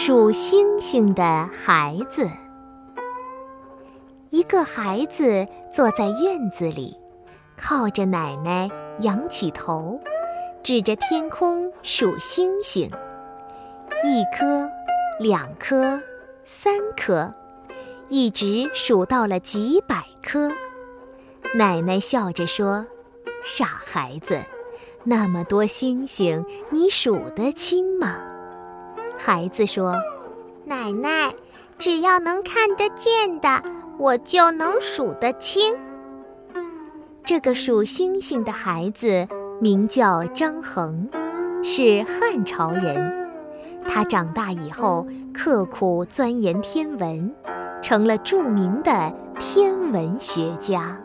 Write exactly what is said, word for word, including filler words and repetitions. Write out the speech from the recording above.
数星星的孩子。一个孩子坐在院子里，靠着奶奶仰起头，指着天空数星星。一颗，两颗，三颗，一直数到了几百颗。奶奶笑着说：“傻孩子，那么多星星，你数得清吗？”孩子说：“ 奶奶，只要能看得见的，我就能数得清。” 这个数星星的孩子名叫张衡，是汉朝人。他长大以后刻苦钻研天文，成了著名的天文学家。